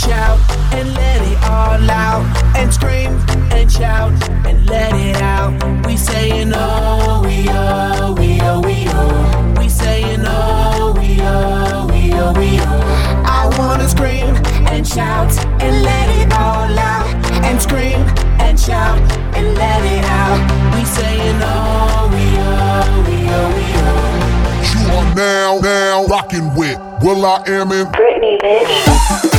shout and let it all out, and scream and shout and let it out. We saying oh, we oh, we oh, we oh. We saying oh, we oh, we oh, we oh. I wanna scream and shout and let it all out, and scream and shout and let it out. We saying oh, we oh, we oh, we oh. You are now rocking with Will.i.am and Britney, bitch.